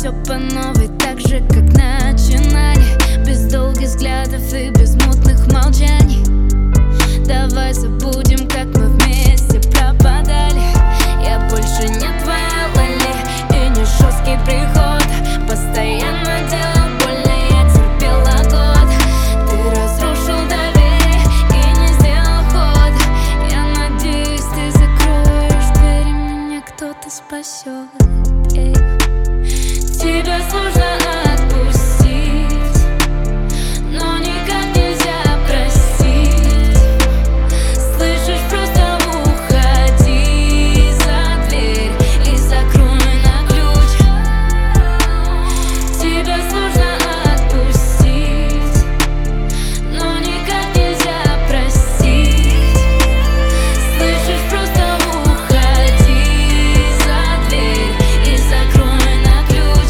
все по новой, так же, как начинали. Без долгих взглядов и без мутных молчаний. Давай забудем, как мы вместе пропадали. Я больше не твоя Лали и не жесткий приход. Постоянно делал больно, я терпела год. Ты разрушил доверие и не сделал ход. Я надеюсь, ты закроешь дверь и меня кто-то спасет. Тебя сложно отпустить, но никак нельзя простить. Слышишь, просто уходи за дверь и закрой на ключ. Тебя сложно отпустить, но никак нельзя простить. Слышишь, просто уходи за дверь и закрой на ключ.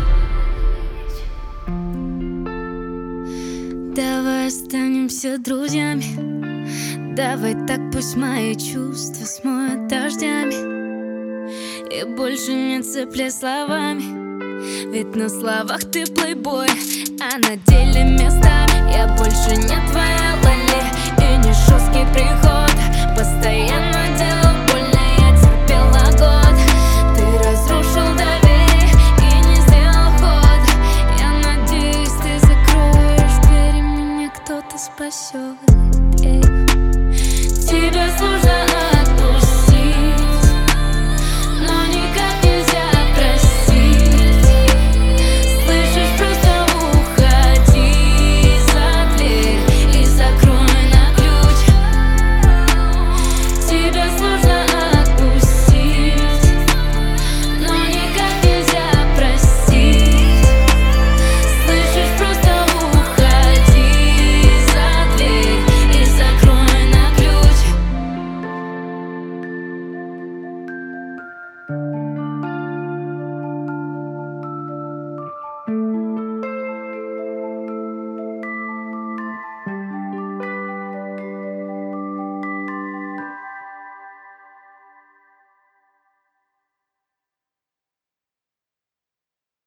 Давай останемся друзьями. Давай так, пусть мои чувства смоют дождями. И больше не цепляй словами, ведь на словах ты плейбой, а на деле местами. Я больше не твоя Лали и не жесткий приход. Постоянно делал больно, я терпела год. Ты разрушил доверие и не сделал ход. Я надеюсь, ты закроешь дверь и меня кто-то спасет. Тебя сложно